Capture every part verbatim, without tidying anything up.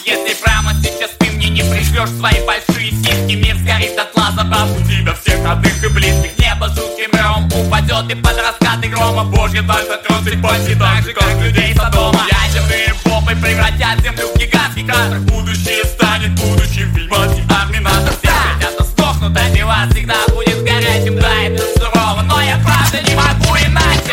Если прямо сейчас ты мне не пришлешь свои большие сиськи, мир сгорит дотла, забрав у тебя всех родных и близких. Небо жутким ревом упадет и под раскаты грома Божья дальше трёсит почти так же, как людей Содома. Ядерные бомбы превратят землю в гигантский кратер. Будущее станет будущим фильмом Терминатор. Все хотят сдохнуть, а дела всегда будет горячим. Да, это сурово, но я правда не могу иначе.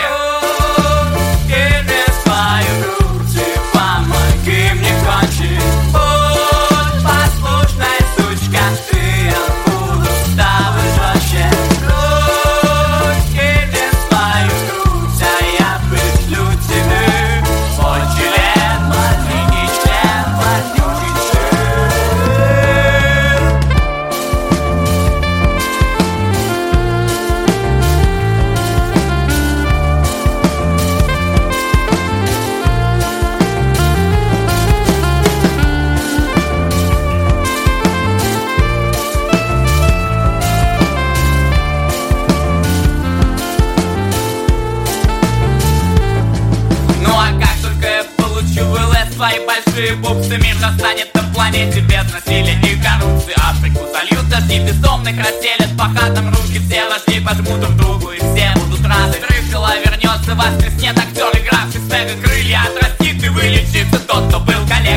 Свои большие бубсы, мир застанет на планете без насилия и коррупции. Африку зальют дожди, бездомных расселят по хатам, руки все вожди пожмут друг другу и все будут рады. Трюфела вернется, воскреснет актер, игравший с мега крылья, отрастит и вылечится тот, кто был коллег.